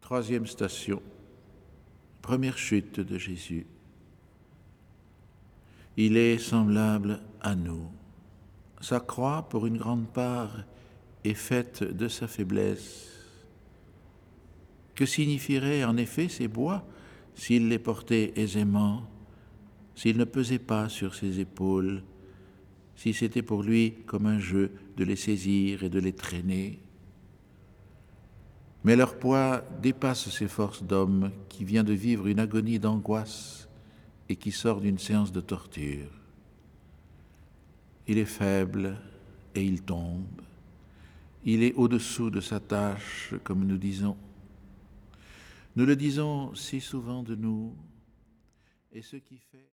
Troisième station, première chute de Jésus. Il est semblable à nous. Sa croix, pour une grande part, est faite de sa faiblesse. Que signifieraient en effet ces bois s'il les portait aisément, s'il ne pesait pas sur ses épaules, si c'était pour lui comme un jeu de les saisir et de les traîner? Mais leur poids dépasse ses forces d'homme qui vient de vivre une agonie d'angoisse et qui sort d'une séance de torture. Il est faible et il tombe. Il est au-dessous de sa tâche, comme nous disons. Nous le disons si souvent de nous, et ce qui fait...